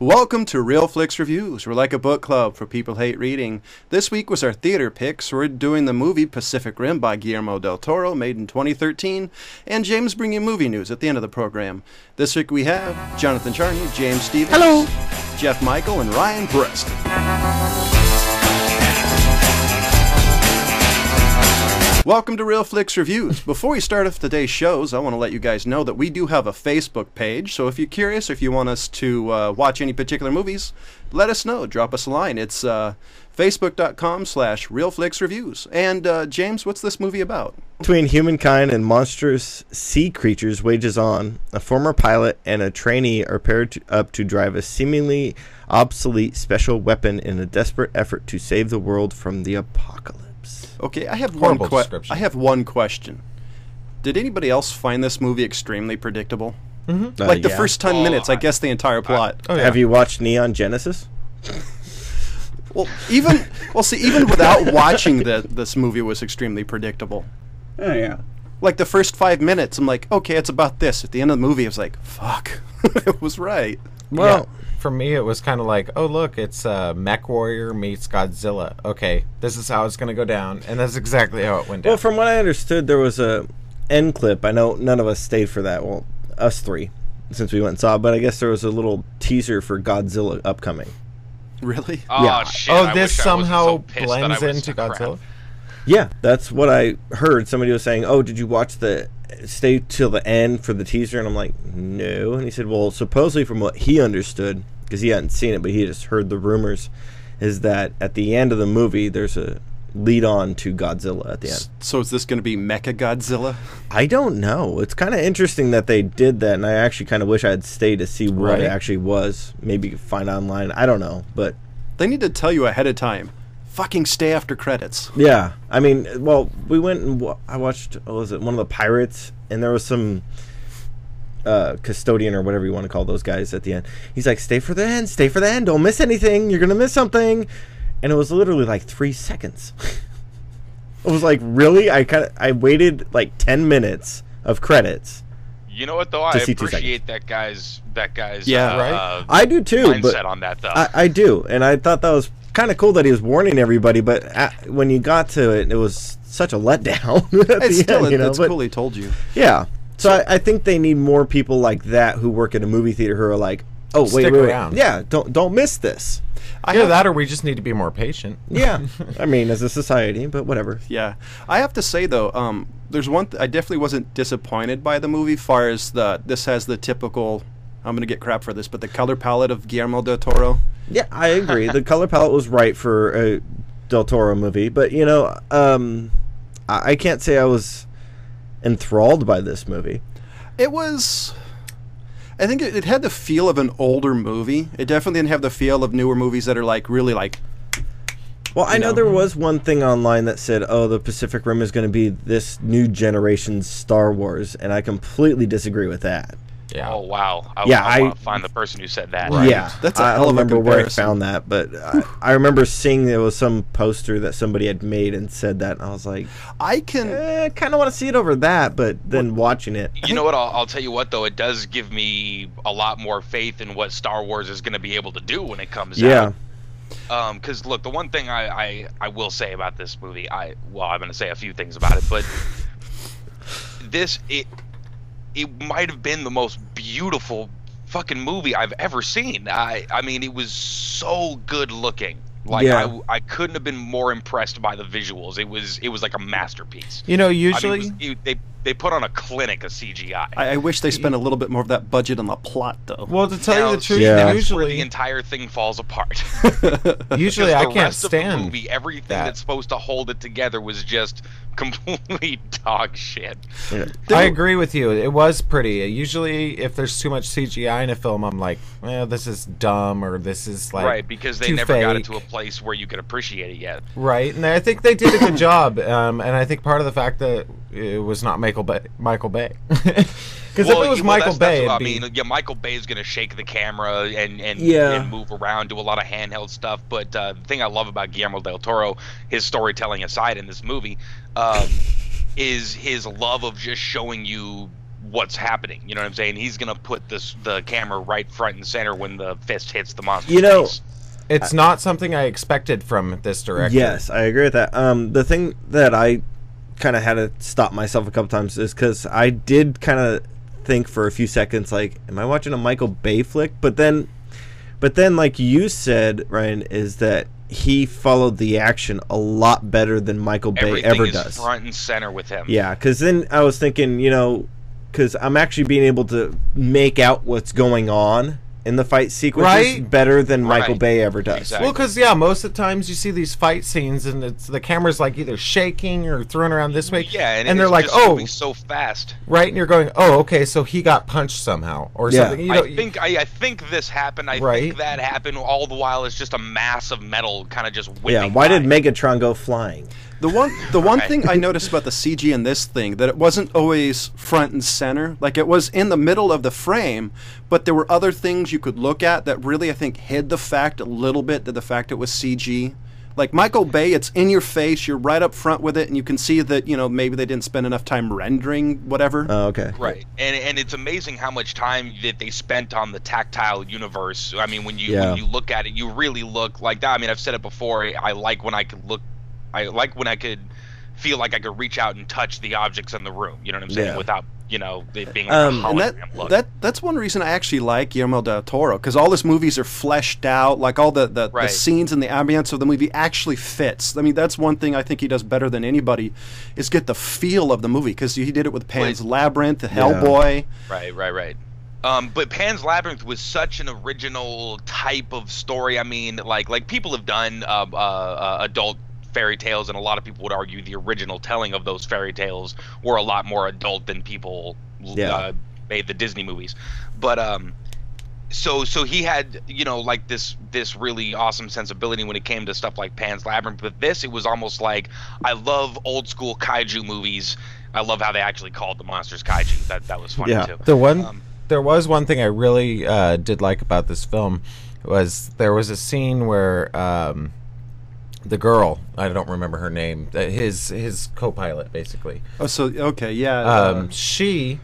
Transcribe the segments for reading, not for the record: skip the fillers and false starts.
Welcome to Real Flicks Reviews. We're like a book club for people who hate reading. This week was our theater picks. We're doing the movie Pacific Rim by Guillermo del Toro, made in 2013, and James bringing you movie news at the end of the program. This week we have Jonathan Charney, James Stevens, hello, Jeff Michael, and Ryan Preston. Welcome to Real Flicks Reviews. Before we start off today's shows, I want to let you guys know that we do have a Facebook page, so if you're curious, if you want us to watch any particular movies, let us know. Drop us a line. It's facebook.com/realflicksreviews. And James, what's this movie about? Between humankind and monstrous sea creatures wages on. A former pilot and a trainee are paired up to drive a seemingly obsolete special weapon in a desperate effort to save the world from the apocalypse. Okay, I have one question. Did anybody else find this movie extremely predictable? Mm-hmm. Like the first 10 minutes, I guess the entire plot. Have you watched Neon Genesis? Even without watching this movie was extremely predictable. Oh, yeah. Like the first 5 minutes, I'm like, okay, it's about this. At the end of the movie, I was like, fuck, it was right. Well, yeah. For me, it was kind of like, oh, look, it's Mech Warrior meets Godzilla. Okay, this is how it's going to go down, and that's exactly how it went down. Well, from what I understood, there was a end clip. I know none of us stayed for that. Well, us three, since we went and saw it, but I guess there was a little teaser for Godzilla upcoming. Really? Oh, yeah. shit. Oh, this somehow blends into Godzilla? Yeah, that's what I heard. Somebody was saying, oh, did you watch stay till the end for the teaser? And I'm like, no. And he said, well, supposedly from what he understood, because he hadn't seen it, but he just heard the rumors, is that at the end of the movie, there's a lead-on to Godzilla at the end. So is this going to be Mecha Godzilla? I don't know. It's kind of interesting that they did that, and I actually kind of wish I had stayed to see what it actually was. Maybe you could find online. I don't know, but... They need to tell you ahead of time. Fucking stay after credits. Yeah. I mean, well, we went and I watched, what was it, one of the Pirates, and there was some... custodian or whatever you want to call those guys at the end. He's like, stay for the end, don't miss anything, you're gonna miss something. And it was literally like 3 seconds. It was like, really? I waited like 10 minutes of credits. You know what though, I appreciate that guy's right? I do too, mindset but on that though. I do, and I thought that was kind of cool that he was warning everybody, but when you got to it, it was such a letdown. It's cool he told you. Yeah. So I think they need more people like that who work at a movie theater who are like, oh, wait. Around. Yeah, don't miss this. That or we just need to be more patient. Yeah. I mean, as a society, but whatever. Yeah. I have to say, though, there's one... I definitely wasn't disappointed by the movie, far as this has the typical... I'm going to get crap for this, but the color palette of Guillermo del Toro. Yeah, I agree. The color palette was right for a del Toro movie, but, I can't say I was... enthralled by this movie. It was... I think it had the feel of an older movie. It definitely didn't have the feel of newer movies that are like really like... Well, I know there was one thing online that said, oh, the Pacific Rim is going to be this new generation's Star Wars, and I completely disagree with that. Yeah. Oh, wow. I want to find the person who said that. Right. Yeah. That's a hell of a remember comparison. Where I found that, but I remember seeing there was some poster that somebody had made and said that, and I was like, I kind of want to see it over that, but then watching it. You know what? I'll tell you what, though. It does give me a lot more faith in what Star Wars is going to be able to do when it comes out. Because, look, the one thing I will say about this movie, I'm going to say a few things about it, but it might have been the most beautiful fucking movie I've ever seen. I mean, it was so good looking. Like, yeah. I couldn't have been more impressed by the visuals. It was like a masterpiece. Usually... I mean, they put on a clinic of CGI. I wish they spent a little bit more of that budget on the plot, though. Well, to tell you the truth, usually the entire thing falls apart. Usually I can't stand of the movie, everything that's supposed to hold it together was just complete dog shit. Yeah. I agree with you. It was pretty. Usually, if there's too much CGI in a film, I'm like, well, this is dumb, or this is like right, because they never got it to a place where you could appreciate it yet. Right, and I think they did a good job. And I think part of the fact that it was not Michael Bay. Because if it was Michael Bay, Michael Bay is going to shake the camera and move around, do a lot of handheld stuff. But the thing I love about Guillermo del Toro, his storytelling aside in this movie, is his love of just showing you what's happening. You know what I'm saying? He's gonna put the camera right front and center when the fist hits the monster's face. It's not something I expected from this director. Yes, I agree with that. The thing that I kind of had to stop myself a couple times is because I did kind of think for a few seconds, like, am I watching a Michael Bay flick? But then, like you said, Ryan, is that he followed the action a lot better than Michael Bay ever does. Everything is front and center with him. Yeah, because then I was thinking, because I'm actually being able to make out what's going on in the fight sequences better than Michael Bay ever does. Exactly. Well, because most of the times you see these fight scenes and it's the camera's like either shaking or thrown around this way. Yeah, and they're it's like, just moving so fast. Right, and you're going, oh, okay, so he got punched somehow or something. I think this happened. I think that happened. All the while it's just a mass of metal kind of just whipping. Yeah, why did Megatron go flying? The one thing I noticed about the CG in this thing, that it wasn't always front and center. Like, it was in the middle of the frame, but there were other things you could look at that really, I think, hid the fact a little bit, that the fact it was CG. Like, Michael Bay, it's in your face, you're right up front with it, and you can see that, maybe they didn't spend enough time rendering whatever. Oh, okay. Right. And it's amazing how much time that they spent on the tactile universe. I mean, when you look at it, you really look like that. I mean, I've said it before, I like when I could feel like I could reach out and touch the objects in the room. You know what I'm saying? Yeah. Without, it being like a hologram look. That's one reason I actually like Guillermo del Toro, because all his movies are fleshed out, like all the scenes and the ambience of the movie actually fits. I mean, that's one thing I think he does better than anybody, is get the feel of the movie, because he did it with Pan's Labyrinth, Hellboy. Right. But Pan's Labyrinth was such an original type of story. I mean, like people have done adult fairy tales, and a lot of people would argue the original telling of those fairy tales were a lot more adult than people made the Disney movies. But so he had like this really awesome sensibility when it came to stuff like Pan's Labyrinth. But this, it was almost like, I love old school kaiju movies. I love how they actually called the monsters kaiju. That was funny too. There was one thing I really did like about this film, was there was a scene where the girl, I don't remember her name, his co-pilot, basically. Oh, so, okay, yeah. She...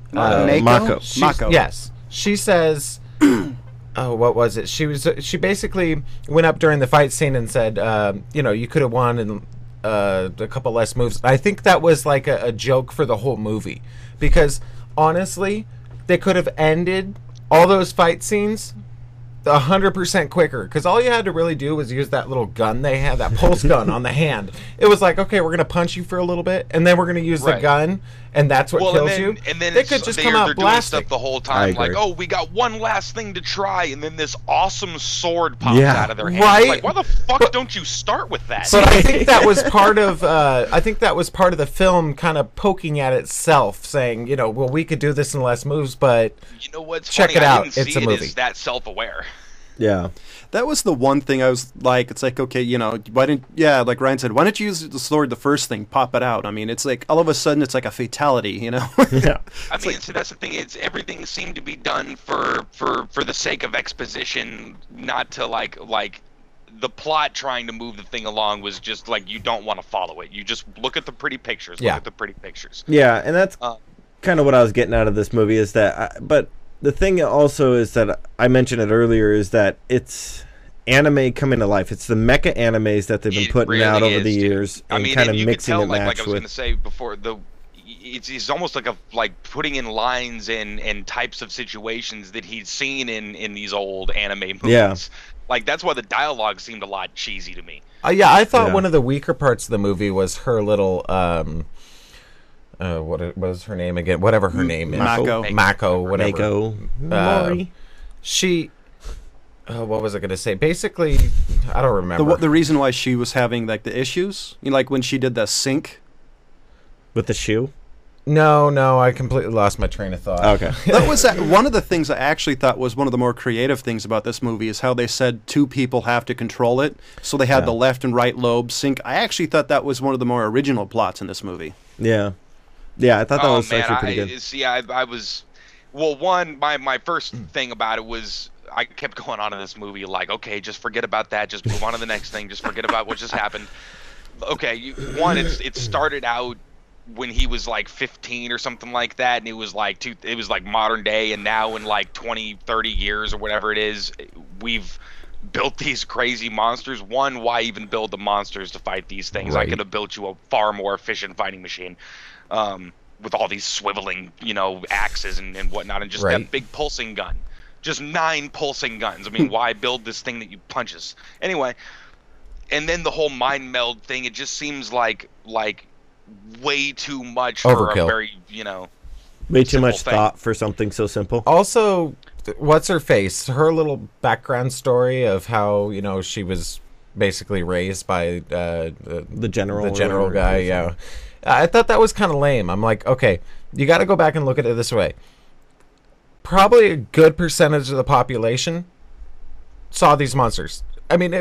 Mako. Yes. She says... oh, what was it? She basically went up during the fight scene and said, you could have won in a couple less moves. I think that was like a joke for the whole movie. Because, honestly, they could have ended all those fight scenes 100% quicker, because all you had to really do was use that little gun they had, that pulse gun on the hand. It was like, okay, we're going to punch you for a little bit, and then we're going to use the gun, and that's what kills you. And then they could just come out blasting stuff the whole time, like, oh, we got one last thing to try, and then this awesome sword pops out of their hand. Right? Like, why the fuck don't you start with that? But I think that was part of the film kind of poking at itself, saying, well, we could do this in less moves, but you know what's check funny? it out. I didn't It's see a movie. It as that self-aware. Yeah. That was the one thing I was like, it's like, okay, like Ryan said, why don't you use the sword the first thing, pop it out? I mean, it's like, all of a sudden, it's like a fatality, Yeah. I mean, so that's the thing, it's everything seemed to be done for the sake of exposition, not to like the plot trying to move the thing along was just like, you don't want to follow it. You just look at the pretty pictures, look at the pretty pictures. Yeah, and that's kind of what I was getting out of this movie, is that, but the thing also is that I mentioned it earlier, is that it's anime coming to life. It's the mecha animes that they've been putting out over the years, and kind of mixing and match like I was with. going to say before, it's almost like putting in lines and types of situations that he'd seen in these old anime movies. Yeah. Like, that's why the dialogue seemed a lot cheesy to me. I thought one of the weaker parts of the movie was her little what was her name again? Whatever her name is. Mako, whatever. Mori. She... what was I going to say? Basically, I don't remember. The reason why she was having, like, the issues? Like, when she did the sync? With the shoe? No, I completely lost my train of thought. Okay. That was one of the things I actually thought was one of the more creative things about this movie, is how they said two people have to control it. So they had the left and right lobe sync. I actually thought that was one of the more original plots in this movie. Yeah. Yeah, I thought that was actually pretty good. See, I was... Well, my first thing about it was... I kept going on in this movie like, okay, just forget about that. Just move on to the next thing. Just forget about what just happened. Okay, it started out when he was like 15 or something like that, and it was like modern day, and now in like 20, 30 years or whatever it is, we've built these crazy monsters. One, why even build the monsters to fight these things? Right. I could have built you a far more efficient fighting machine, with all these swiveling, axes and whatnot, and just that big pulsing gun. Just 9 pulsing guns. I mean, why build this thing that you punches? Anyway, and then the whole mind meld thing, it just seems like way too much for Overkill. a very, Way too much simple thing. thought for something so simple. Also, what's her face? Her little background story of how she was basically raised by The general. the or general whatever guy. it is. Yeah, I thought that was kind of lame. I'm like, okay, you got to go back and look at it this way. Probably a good percentage of the population saw these monsters. I mean,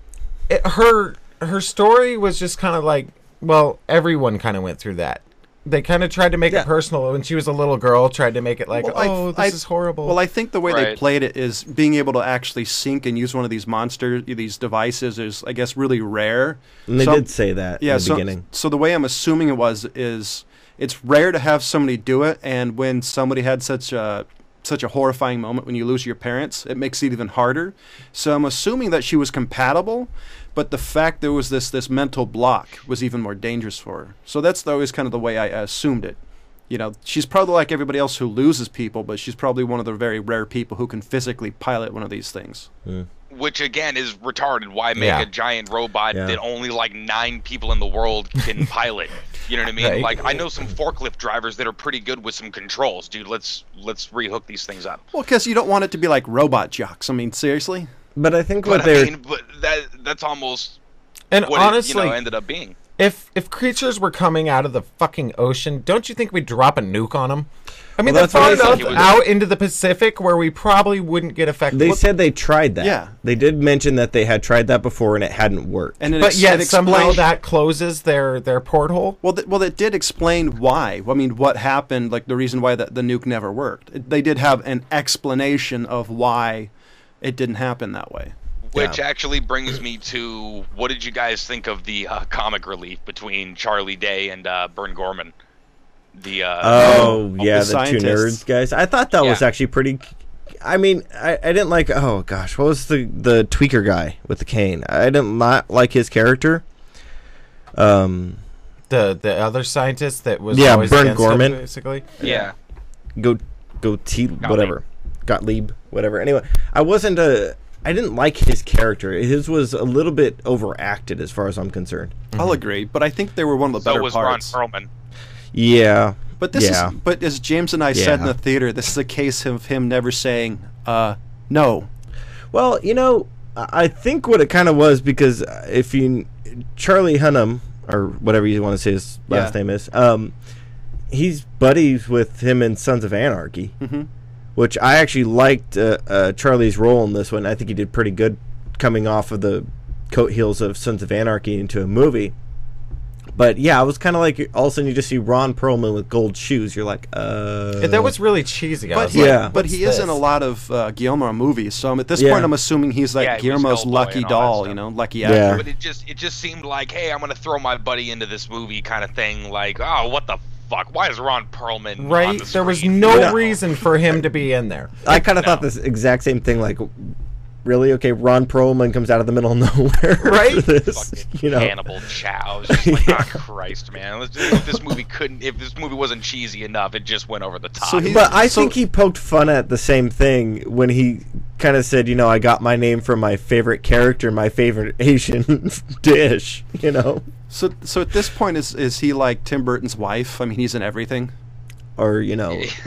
her story was just kind of like, well, everyone kind of went through that. They kind of tried to make it personal. When she was a little girl, tried to make it like, this is horrible. Well, I think the way they Right. played it is being able to actually sync and use one of these these devices is, I guess, really rare. And they So- did say that in the beginning. So the way I'm assuming it is it's rare to have somebody do it, and when somebody had such a horrifying moment when you lose your parents, it makes it even harder. So I'm assuming that she was compatible, but the fact there was this mental block was even more dangerous for her. So that's always kind of the way I assumed it. She's probably like everybody else who loses people, but she's probably one of the very rare people who can physically pilot one of these things. Which again is retarded. Why make Yeah. a giant robot Yeah. that only like 9 people in the world can pilot? You know what I mean? Right. Like I know some forklift drivers that are pretty good with some controls, dude. Let's rehook these things up. Well, because you don't want it to be like Robot Jocks. I mean, seriously? But I think But what they're but that's almost and what honestly, it ended up being. if creatures were coming out of the fucking ocean, don't you think we'd drop a nuke on them? I mean, Well, they're that's what far I enough said. out into the Pacific where we probably wouldn't get affected. they said they tried that. Yeah. They did mention that they had tried that before and it hadn't worked. And but yet it somehow explained- that closes their porthole. Well, it did explain why. I mean, what happened, like the reason why the nuke never worked. They did have an explanation of why it didn't happen that way. Which actually brings me to what did you guys think of the comic relief between Charlie Day and Bern Gorman? The Oh, yeah, the the 2 scientists. nerds guys. I thought that was Yeah. actually pretty. I mean, I didn't like. Oh gosh, what was the tweaker guy with the cane? I didn't not like his character. The other scientist that was Yeah, always Bern against him, Gorman. basically. yeah. Whatever, Gottlieb, whatever. Anyway, I didn't like his character. His was a little bit overacted, as far as I'm concerned. I'll agree, but I think they were one of the So better was parts. Ron Perlman. Yeah, But this yeah. is, but as James and I said in Yeah. the theater, this is a case of him never saying no. Well, I think what it kind of was because if Charlie Hunnam or whatever you want to say his last Yeah. name is, he's buddies with him in Sons of Anarchy, which I actually liked Charlie's role in this one. I think he did pretty good coming off of the coat heels of Sons of Anarchy into a movie. But yeah, I was kind of like, all of a sudden you just see Ron Perlman with gold shoes. You're like, That was really cheesy. I But was he, like, yeah. but what's he is in a this? lot of Guillermo movies, so at this Yeah. point I'm assuming he's like Yeah, he was Guillermo's Hellboy lucky and all that doll, stuff. lucky Yeah. actor. But it just seemed like, hey, I'm gonna throw my buddy into this movie kind of thing. Like, oh, what the fuck? Why is Ron Perlman on Right? the There was screen? no Yeah. reason for him to be in there. I kind of No. thought this exact same thing. Like, really? Okay, Ron Perlman comes out of the middle of nowhere. Right? For this, Fucking Hannibal Chow. It's just like, oh, Christ, man. If this movie wasn't cheesy enough, it just went over the top. So he- But I So- think he poked fun at the same thing when he kind of said, I got my name from my favorite character, my favorite Asian dish, So at this point, is he like Tim Burton's wife? I mean, he's in everything. Or, you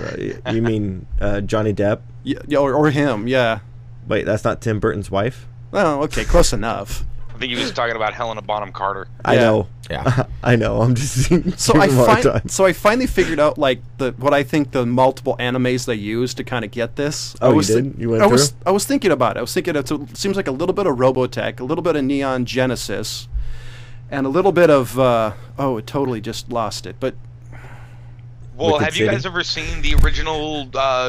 mean Johnny Depp? Yeah, or him, yeah. Wait, that's not Tim Burton's wife? Oh, okay, close enough. I think he was talking about Helena Bonham Carter. I Yeah. know. Yeah. I know. I'm just So I finally figured out like what I think the multiple animes they use to kind of get this. Oh, I you was did? You went I was through? I was thinking about it. I was thinking it seems like a little bit of Robotech, a little bit of Neon Genesis, and a little bit of it totally just lost it. But Well, Wicked have you guys City? ever seen the original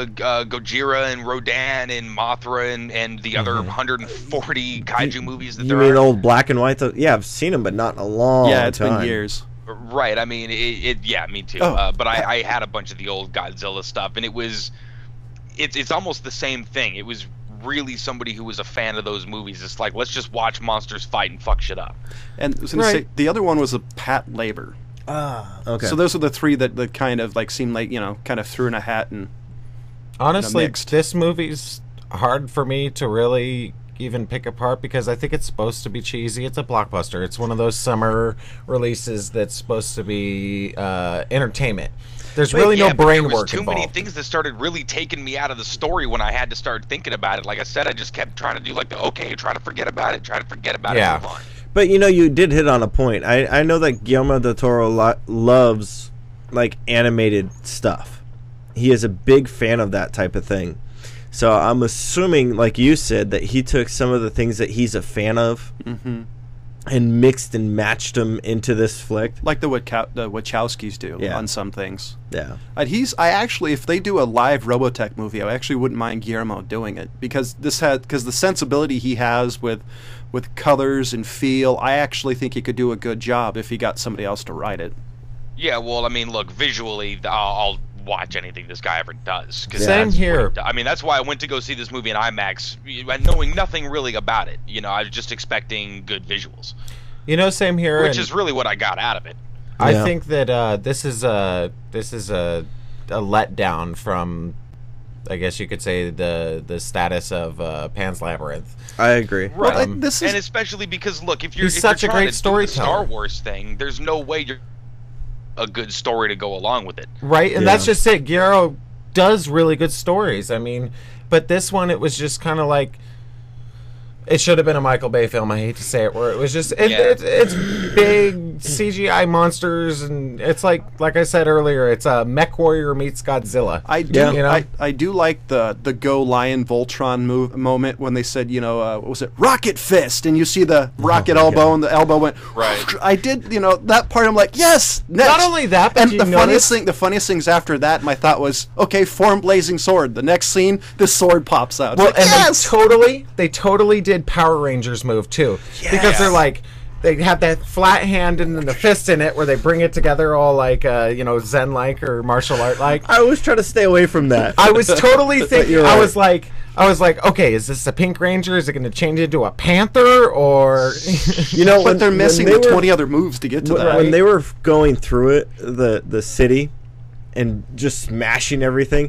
Gojira and Rodan and Mothra and the other 140 kaiju movies that You there mean are? old black and white? Yeah, I've seen them, but not in a long yeah, it's time. been years. Right. I mean, yeah, me too. But I had a bunch of the old Godzilla stuff, and it's almost the same thing. It was really somebody who was a fan of those movies. It's like, let's just watch monsters fight and fuck shit up. And I was going to say, the other one was a Pat Labor. Okay. So those are the three that kind of like seem like, kind of threw in a hat and honestly, mixed. This movie's hard for me to really even pick apart because I think it's supposed to be cheesy. It's a blockbuster. It's one of those summer releases that's supposed to be entertainment. There's really no brain work too involved. Many things that started really taking me out of the story when I had to start thinking about it. Like I said, I just kept trying to do like try to forget about it, Yeah. move on. But you did hit on a point. I know that Guillermo del Toro loves like animated stuff. He is a big fan of that type of thing. So I'm assuming, like you said, that he took some of the things that he's a fan of and mixed and matched them into this flick. like the Wachowskis do on some things. Yeah. I actually, if they do a live Robotech movie, I actually wouldn't mind Guillermo doing it because the sensibility he has with colors and feel, I actually think he could do a good job if he got somebody else to write it. Yeah, well, I mean, look, visually, I'll watch anything this guy ever does. Same here. I mean, that's why I went to go see this movie in IMAX, knowing nothing really about it. I was just expecting good visuals. Same here. Which is really what I got out of it. I think that this is a letdown from, I guess you could say, the status of Pan's Labyrinth. I agree. Right. And especially because, look, if you're such a trying great to do the storyteller. Star Wars thing, there's no way you're a good story to go along with it. Right, and that's just it. Guillermo does really good stories. I mean, but this one, it was just kind of like, it should have been a Michael Bay film. I hate to say it, where it was just it's big CGI monsters, and it's like I said earlier, it's a Mech Warrior meets Godzilla. I do, I do like the Go Lion Voltron moment when they said, what was it, Rocket Fist, and you see the rocket elbow, and the elbow went right. I did, that part. I'm like, yes. Next. Not only that, but and the funniest things after that, my thought was, okay, form blazing sword. The next scene, the sword pops out. Well, like, and yes! they totally did Power Rangers move too, because they're like, they have that flat hand and then the fist in it where they bring it together all like Zen like or martial art like. I always try to stay away from that. I was totally thinking. Right. I was like, okay, is this a Pink Ranger? Is it going to change into a Panther or? But they're missing the 20 other moves to get to that. When they were going through it, the city, and just smashing everything.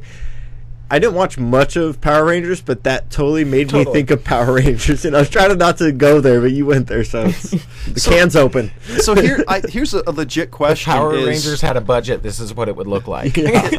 I didn't watch much of Power Rangers, but that totally made me think of Power Rangers. And I was trying not to go there, but you went there, so the can's open. So here's a legit question. If Power Rangers had a budget, this is what it would look like. Right,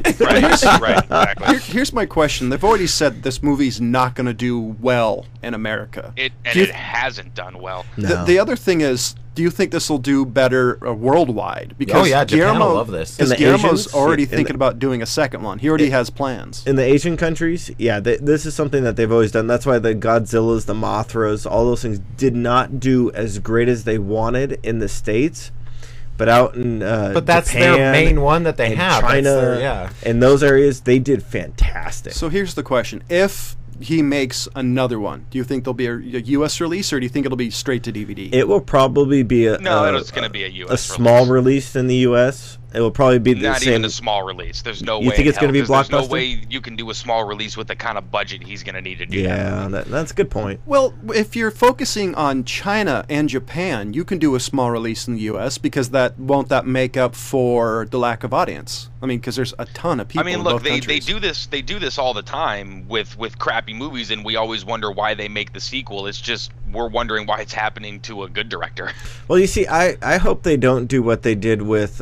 exactly. Here's my question. They've already said this movie's not going to do well in America. It hasn't done well. No. The other thing is, do you think this will do better worldwide? Because Japan will love this. Because And the Guillermo's Asians? already In the- thinking about doing a second one. He already has plans. In the Asian countries, this is something that they've always done. That's why the Godzillas, the Mothras, all those things did not do as great as they wanted in the States. But out in But that's Japan their main one that they and have. China, in those areas, they did fantastic. So here's the question. If he makes another one, do you think there'll be a U.S. release, or do you think it'll be straight to DVD? It will probably be it's going to be a U.S. a small release in the U.S. It will probably be the Not same. even a small release. There's no way. You think it's going to be There's no blockbuster? way you can do a small release with the kind of budget he's going to need to do that. Yeah, that's a good point. Well, if you're focusing on China and Japan, you can do a small release in the U.S. because that make up for the lack of audience. I mean, because there's a ton of people. I mean, in look, both they countries. do this. They do this all the time with crappy movies, and we always wonder why they make the sequel. It's just we're wondering why it's happening to a good director. Well, you see, I hope they don't do what they did with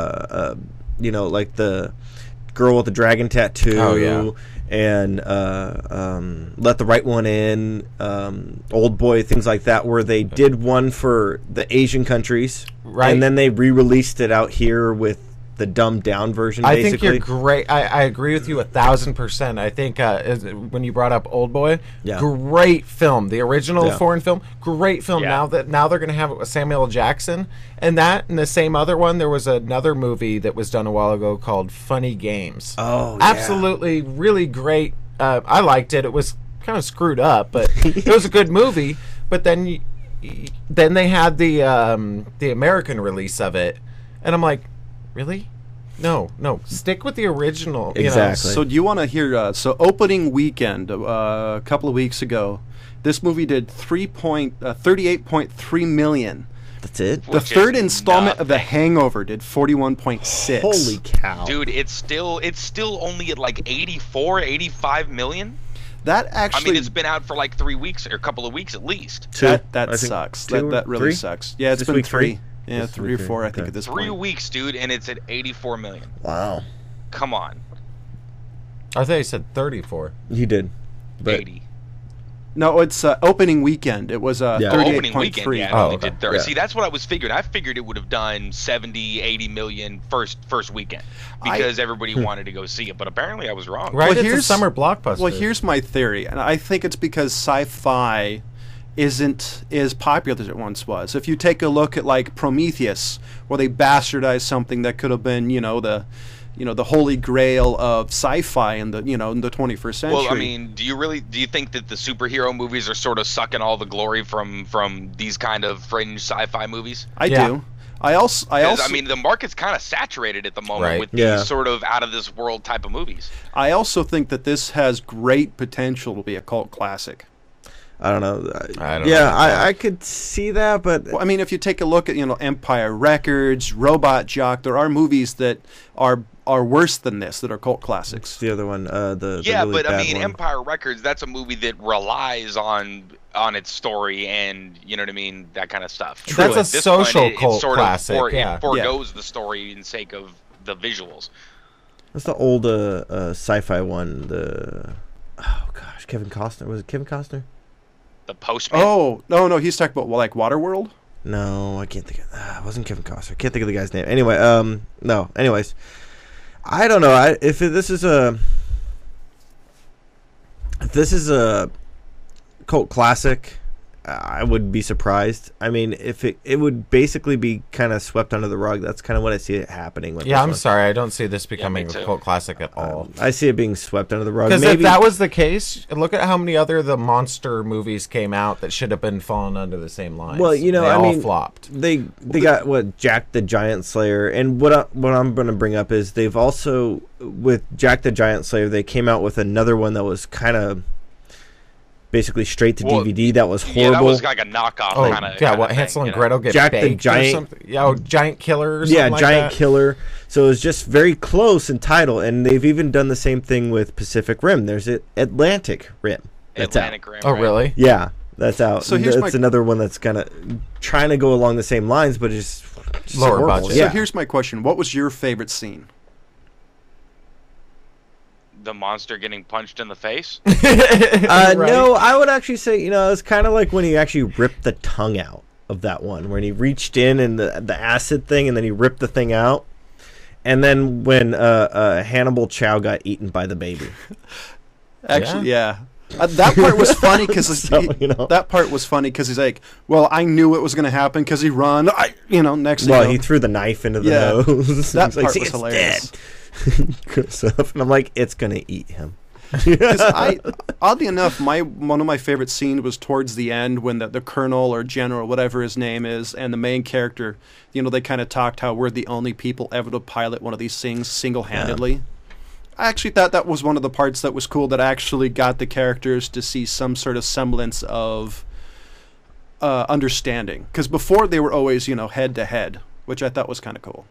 like the girl with the dragon tattoo, and Let the Right One In, Old Boy, things like that, where they did one for the Asian countries, Right. and then they re-released it out here with the dumbed down version. I basically. think you're great. I agree with you 1,000%. I think when you brought up Old Boy, great film. The original foreign film, great film. Yeah. Now they're going to have it with Samuel L. Jackson, and the same other one. There was another movie that was done a while ago called Funny Games. Oh, absolutely, really great. I liked it. It was kind of screwed up, but it was a good movie. But then they had the American release of it. And I'm like, really? No, stick with the original. Exactly. So do you want to hear? So opening weekend a couple of weeks ago, this movie did 38.3 million. That's it. The Which third is installment of The nothing. Hangover did 41.6. Holy cow. Dude, it's still only at like 84, 85 million. That I actually, mean, it's been out for like 3 weeks or a couple of weeks at least. Two? that I think sucks. two or That really three? sucks. Yeah, it's This been week three. three? Yeah, This 3 or week 4, I three. think, Okay. at this 3 point. weeks, dude, and it's at 84 million. Wow. Come on, I thought you said 34. He did. But 80. No, it's opening weekend. It was Yeah. 38.3. Opening weekend, yeah, it Oh, only okay. did 30. Yeah. See, that's what I was figuring. I figured it would have done 70, 80 million first weekend because everybody wanted to go see it. But apparently, I was wrong. Right, Well, it's a here's- summer blockbuster. Well, here's my theory, and I think it's because sci-fi isn't as popular as it once was. If you take a look at like Prometheus, where they bastardized something that could have been, the holy grail of sci-fi in the 21st century. Well, I mean, do you think that the superhero movies are sort of sucking all the glory from these kind of fringe sci-fi movies? I Yeah. do. I also, 'Cause, I mean, the market's kind of saturated at the moment Right. with Yeah. these sort of out of this world type of movies. I also think that this has great potential to be a cult classic. I don't know. I don't yeah, know. I could see that, but Well, I mean, if you take a look at Empire Records, Robot Jock, there are movies that are worse than this that are cult classics. the other one, the Yeah, really but I bad mean, one. Empire Records, that's a movie that relies on its story and you know what I mean, that kind of stuff. That's a This social one, cult sort classic, Of yeah. It foregoes the story in sake of the visuals. That's the old sci-fi one. Oh gosh, Kevin Costner. Was it Kevin Costner? The Postman. Oh, no, he's talking about like Waterworld. No, I can't think of. It wasn't Kevin Costner. I can't think of the guy's name. Anyway, no. Anyways, I don't know. If this is a cult classic, I would be surprised. I mean, if it would basically be kind of swept under the rug. That's kind of what I see it happening with. Yeah, this I'm one. sorry. I don't see this becoming too. a cult classic at all. I see it being swept under the rug. Because if Maybe that was the case, look at how many other the monster movies came out that should have been falling under the same lines. Well, they I all mean, flopped. They got Jack the Giant Slayer, and what I'm going to bring up is they've also with Jack the Giant Slayer they came out with another one that was kind of basically straight to DVD that was horrible. Yeah, that was like a knockoff Oh, kind of. yeah, what, Hansel and Gretel get Jack the baked Giant- or something? Yeah, Giant Killer or something yeah, like Giant that? Killer. So it was just very close in title, and they've even done the same thing with Pacific Rim. There's Atlantic Rim. That's Atlantic out. Rim. Oh, right? really? Yeah, that's out. So here's it's another one that's kind of trying to go along the same lines, but it's just Lower horrible. budget. Yeah. So here's my question: what was your favorite scene? The monster getting punched in the face. Right. No, I would actually say, it's kind of like when he actually ripped the tongue out of that one, when he reached in and the acid thing, and then he ripped the thing out. And then when Hannibal Chow got eaten by the baby. Actually, yeah. That part was funny because So, that part was funny because he's like, "Well, I knew it was going to happen because he run." Next thing Well, you know, he threw the knife into the Yeah. nose. That He's like, part "See, was it's hilarious. dead." Good stuff. And I'm like, it's going to eat him. 'Cause oddly enough, one of my favorite scenes was towards the end when the colonel or general, whatever his name is, and the main character, they kind of talked how we're the only people ever to pilot one of these things single-handedly. I actually thought that was one of the parts that was cool, that actually got the characters to see some sort of semblance of understanding. Because before they were always, head-to-head, which I thought was kind of cool.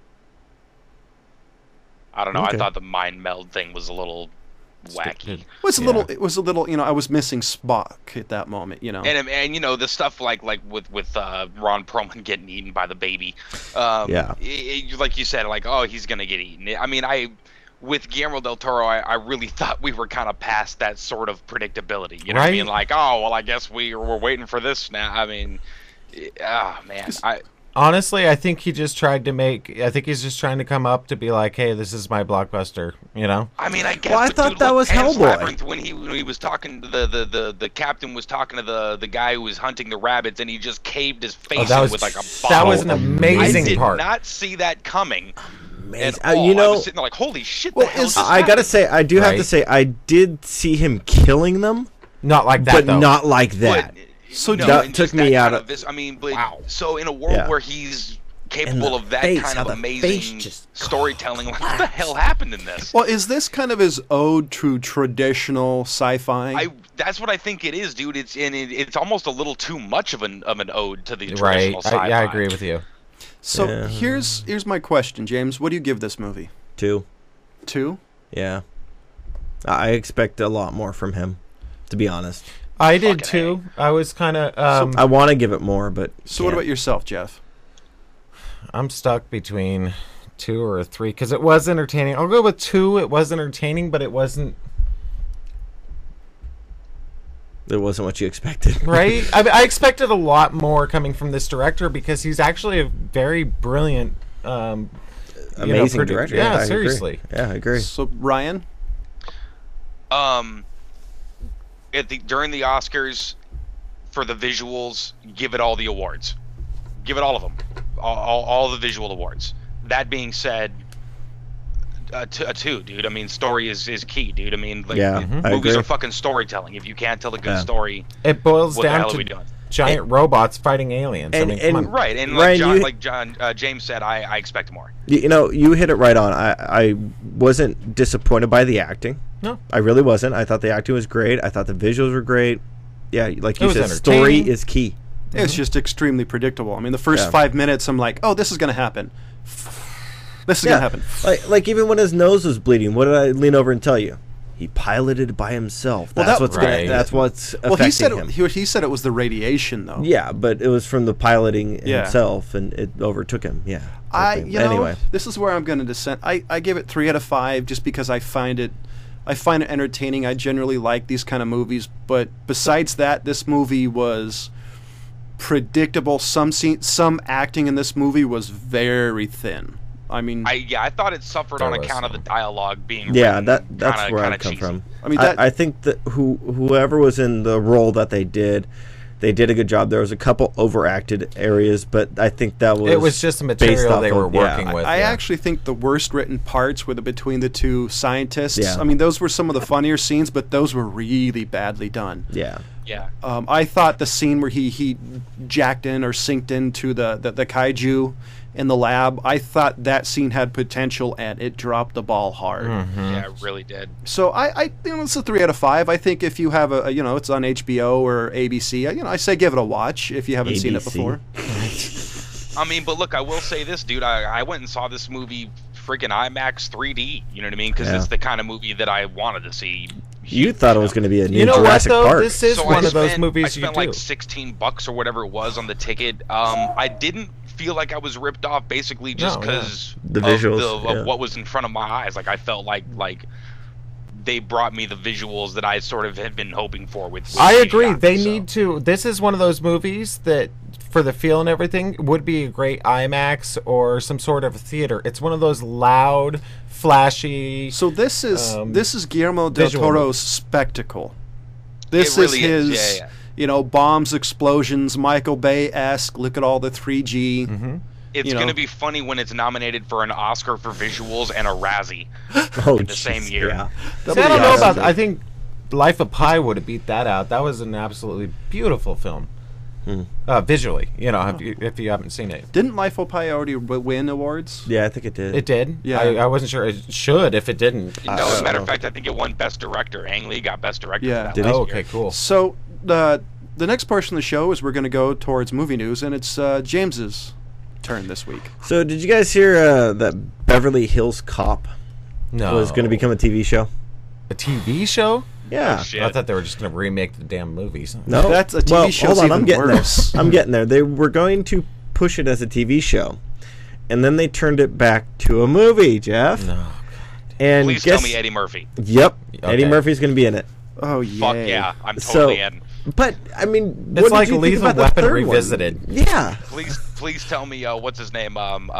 I don't know. Okay. I thought the mind meld thing was a little wacky. It was a little, I was missing Spock at that moment, And the stuff like with Ron Perlman getting eaten by the baby. Yeah. Like you said, like, oh, he's gonna get eaten. I mean, with Guillermo del Toro, I really thought we were kind of past that sort of predictability. You know what I mean? Like, oh, well, I guess we're waiting for this now. I mean, man, Honestly, I think he's just trying to come up to be like, hey, this is my blockbuster, I mean, I guess. Well, I but thought dude, that look, was Pan's Hellboy. Labyrinth, when he was talking to the captain was talking to the guy who was hunting the rabbits, and he just caved his face in with like a bottle. That was an amazing I did part. not see that coming. Amazing. At all. I was sitting there like, holy shit! Well, the hell is this I got to happening? say, I do have to Right. say, I did see him killing them, Not like that, but though. not like that. But, So no, that and took just me that out kind of- this. I mean, but Wow. so in a world Yeah. where he's capable of that face, kind how of the face amazing just storytelling. Like, what the hell happened in this? Well, is this kind of his ode to traditional sci-fi? That's what I think it is, dude. It's almost a little too much of an ode to the Right. traditional sci-fi. I agree with you. So Yeah. here's my question, James. What do you give this movie? 2. 2? Yeah. I expect a lot more from him, to be honest. I did Fucking too. I was kind of. I want to give it more, but So what about yourself, Jeff? I'm stuck between 2 or 3 because it was entertaining. I'll go with 2. It was entertaining, but it wasn't. it wasn't what you expected? Right? I expected a lot more coming from this director because he's actually a very brilliant, Amazing director. Yeah, I agree. seriously. Yeah, I agree. So Ryan? During the Oscars, for the visuals, give it all the awards. Give it all of them. All the visual awards. That being said, a 2, dude. I mean, story is key, dude. I mean, like, Yeah, I movies agree. are fucking storytelling. If you can't tell a good Yeah. story, It boils what the hell down are we to doing? giant robots fighting aliens. I and- mean, come and- on. Right, and Ryan, like James said, I expect more. You know, you hit it right on. I wasn't disappointed by the acting. No. I really wasn't. I thought the acting was great. I thought the visuals were great. Yeah, like you was said, story entertaining. is key. It's just extremely predictable. I mean, the first Yeah. 5 minutes, I'm like, oh, this is going to happen. This is going to happen. Like even when his nose was bleeding, what did I lean over and tell you? He piloted by himself. Well, That's that- what's Right. that's what's affecting Well, he said him. he said it was the radiation, though. Yeah, but it was from the piloting Yeah. himself, and it overtook him. Yeah. Anyway, this is where I'm going to dissent. I give it 3 out of 5 just because I find it entertaining. I generally like these kind of movies, but besides that, this movie was predictable. Some acting in this movie was very thin. I mean, I thought it suffered on There was account of the some. dialogue being Yeah, written that's kinda, where I kinda come cheesy. from. I mean, that- I think that whoever was in the role that they did a good job. There was a couple overacted areas, but I think that was It was just the based material off they of- were working yeah. with. I yeah. actually think the worst written parts were between the two scientists. Yeah. I mean, those were some of the funnier scenes, but those were really badly done. Yeah. Yeah. I thought the scene where he jacked in or synced into the kaiju in the lab, I thought that scene had potential, and it dropped the ball hard. Yeah, it really did. So I it's a 3 out of 5. I think if you have it's on HBO or ABC, I say give it a watch if you haven't seen it ABC. before. I mean, but look, I will say this, dude. I went and saw this movie freaking IMAX 3D. You know what I mean? Because Yeah. it's the kind of movie that I wanted to see. You thought it was going to be a new You know what, Jurassic though? Park. This is So one I of those spent- movies I you spent do. like $16 or whatever it was on the ticket. I didn't feel like I was ripped off, basically just No, yeah. because The visuals, yeah. of what was in front of my eyes. Like I felt like they brought me the visuals that I sort of had been hoping for. With I agree. CGI, They so. need to. This is one of those movies that, for the feel and everything, would be a great IMAX or some sort of theater. It's one of those loud, flashy. So this is Guillermo del visual Toro's spectacle. This It really is is, his, yeah. bombs, explosions, Michael Bay-esque. Look at all the 3G. It's you know. going to be funny when it's nominated for an Oscar for visuals and a Razzie oh, in the same jeez, year. Yeah. See, I don't know about. I think Life of Pi would have beat that out. That was an absolutely beautiful film, visually. If you haven't seen it, Didn't Life of Pi already win awards? Yeah, I think it did. it did. Yeah. I wasn't sure it should. If it didn't, No, as a matter of fact, I think it won Best Director. Ang Lee got Best Director. Yeah. for that Did last he? oh, year. okay, cool. So the next portion of the show is we're going to go towards movie news, and it's James's turn this week. So, did you guys hear that Beverly Hills Cop No, was going to become a TV show? a TV show. Yeah. Oh, shit. I thought they were just going to remake the damn movies. No, That's a TV well, show's hold on, I'm even getting worse. there. I'm getting there. They were going to push it as a TV show, and then they turned it back to a movie, Jeff. No. And Please guess, tell me Eddie Murphy. Yep, Eddie Okay. Murphy's going to be in it. Oh yeah. Fuck yeah, I'm So- totally in. But I mean, It's what like did you think Lethal about the Weapon third one? revisited. Yeah. Please tell me what's his name?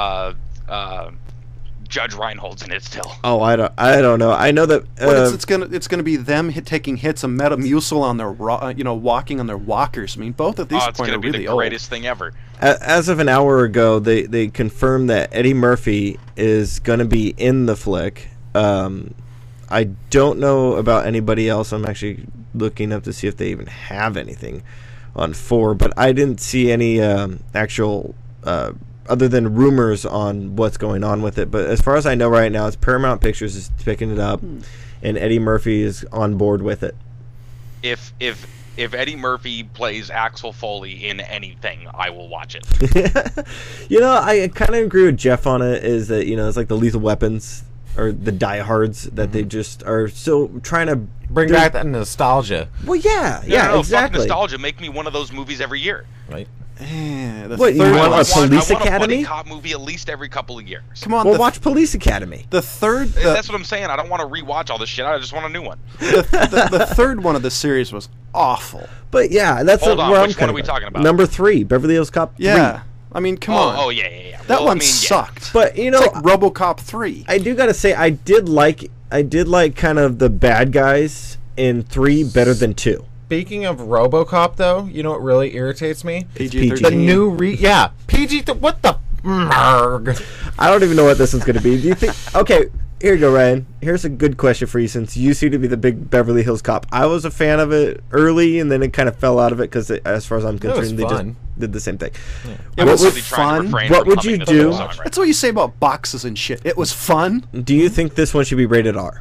Judge Reinhold's in it still. Oh, I don't know. I know that. Well, it's gonna be them taking hits of Metamucil on their walking on their walkers. I mean, both at this Oh, it's point gonna are be really the old. greatest thing ever. As of an hour ago, they confirmed that Eddie Murphy is going to be in the flick. I don't know about anybody else. I'm actually looking up to see if they even have anything on 4, but I didn't see any actual other than rumors on what's going on with it. But as far as I know right now, it's Paramount Pictures is picking it up, and Eddie Murphy is on board with it. If Eddie Murphy plays Axel Foley in anything, I will watch it. You know, I kind of agree with Jeff on it. Is that, you know, it's like the Lethal Weapons or the Die Hards that they just are still trying to Bring back that nostalgia. Well, yeah, No, exactly. Fuck nostalgia. Make me one of those movies every year. Right. The What, you third want one- a Police I want Academy? a buddy cop movie at least every couple of years. Come on, Well, watch Police Academy. the third. That's what I'm saying. I don't want to rewatch all this shit. I just want a new one. The third one of the series was awful. But yeah, that's Hold on, where I'm which one kind are of we at. talking about? Number 3, Beverly Hills Cop 3. Yeah, I mean, come on. Oh, yeah. That Well, one I mean, yeah. sucked. But you know, It's like RoboCop 3. I do got to say I did like kind of the bad guys in 3 better than 2. Speaking of RoboCop, though, you know what really irritates me? PG-13. The new PG. What the? Merg. I don't even know what this one's going to be. Do you think? Okay, here you go, Ryan. Here's a good question for you, since you seem to be the big Beverly Hills Cop. I was a fan of it early, and then it kind of fell out of it because, as far as I'm It was concerned, they just fun. did the same thing. It What was would- Really trying to fun. refrain What from would humming you the do? song right That's what you say about boxes and shit. It was fun. Do you think this one should be rated R?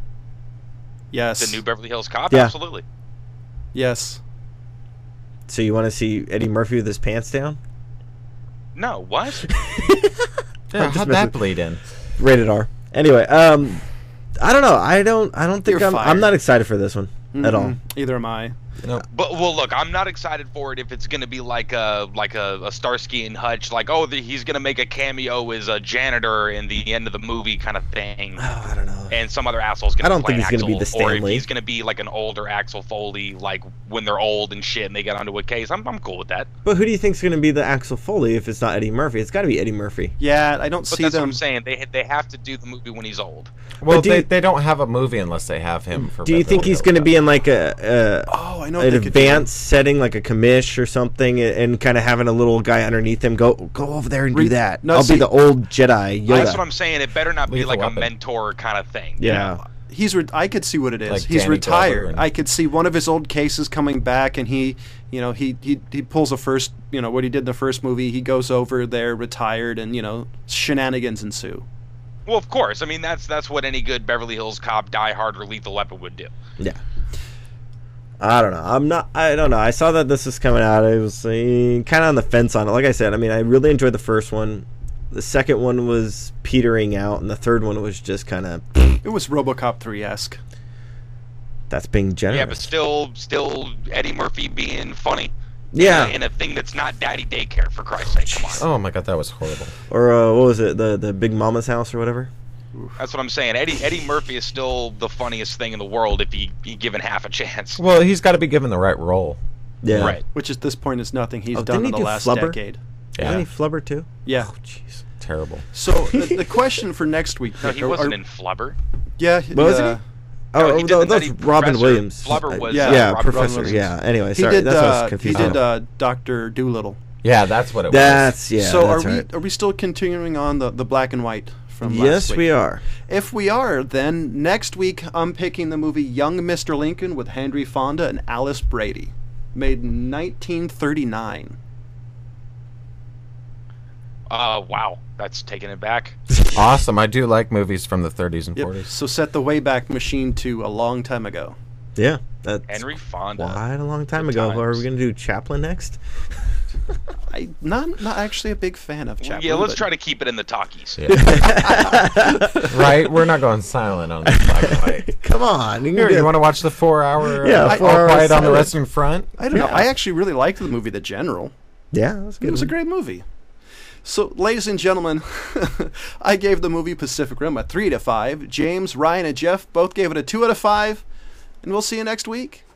Yes. The new Beverly Hills Cop? Yeah. Absolutely. Yes. So you want to see Eddie Murphy with his pants down? No, what? Yeah, just how'd messing- that bleed in? Rated R. Anyway, I don't know. I don't think You're I'm fired. not excited for this one at all. Either am I. But well, look, I'm not excited for it if it's gonna be like a Starsky and Hutch, like he's gonna make a cameo as a janitor in the end of the movie kind of thing, Oh, I don't know. and some other asshole's gonna. I don't play think he's gonna be Axel, the or if Stanley. he's gonna be like an older Axel Foley, like when they're old and shit, and they get onto a case. I'm cool with that. But who do you think's going to be the Axel Foley if it's not Eddie Murphy? It's got to be Eddie Murphy. Yeah, I don't But see that's what them. I'm saying. They have to do the movie when he's old. Well, But do you- they don't have a movie unless they have him for. Do you think he's going to be in like a Oh, I know. an what they could do. advanced setting, like a commish or something, and kind of having a little guy underneath him go over there and do that? No, I'll see- be the old Jedi Yoda. That's what I'm saying. It better not be Lethal like Weapon. a mentor kind of thing. yeah. I could see what it is. Like He's Danny retired. Glover and- I could see one of his old cases coming back, and he pulls a first, what he did in the first movie. He goes over there, retired, and shenanigans ensue. Well, of course. I mean, that's what any good Beverly Hills Cop, Die Hard, or Lethal Weapon would do. Yeah. I don't know. I don't know. I saw that this was coming out. I was kind of on the fence on it. Like I said, I mean, I really enjoyed the first one. The second one was petering out, and the third one was just kind of. It was RoboCop 3-esque. That's being generous. Yeah, but still Eddie Murphy being funny. Yeah. In a thing that's not Daddy Daycare, for Christ's sake. Come on. Oh my god, that was horrible. Or what was it? The Big Mama's house or whatever. That's what I'm saying. Eddie Murphy is still the funniest thing in the world if he given half a chance. Well, he's got to be given the right role. Yeah. Right. Which at this point is nothing he's Oh, done didn't in he the do last Flubber? decade. Isn't he Flubber too? Yeah. Oh, jeez. Terrible. So the question for next week. No, he wasn't in Flubber. Yeah. Wasn't he? No, Oh, he did the that's Nutty Robin Professor. Williams. Flubber was, yeah, Robin Professor. Williams. Yeah. Anyway, He sorry. did. That's what I was He confused. did about. Dr. Doolittle. Yeah, that's what it was. That's yeah. So that's are right. we still continuing on the black and white from last Yes, week? we are. If we are, then next week I'm picking the movie Young Mr. Lincoln with Henry Fonda and Alice Brady, made in 1939. Wow, that's taking it back. Awesome. I do like movies from the 30s and Yep. 40s. So set the Wayback Machine to a long time ago. Yeah, that's Henry Fonda. quite a long time Good ago. Are times. we going to do Chaplin next? I'm not actually a big fan of Chaplin. Yeah, let's but- try to keep it in the talkies. Right? We're not going silent on this black and white. Come on. Here, you want to watch the 4-hour Yeah, All 4 hour Quiet on the silent. Western Front? I don't know. I actually really liked the movie The General. Yeah, that's good. It was a great movie. So, ladies and gentlemen, I gave the movie Pacific Rim a 3 out of 5. James, Ryan, and Jeff both gave it a 2 out of 5. And we'll see you next week.